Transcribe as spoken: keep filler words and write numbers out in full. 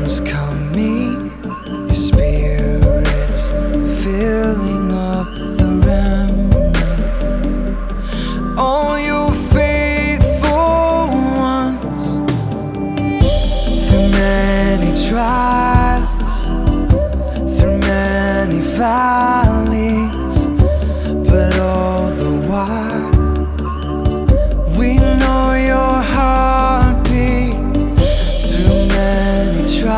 time's coming, your spirit's filling up the remnant. All you faithful ones, through many trials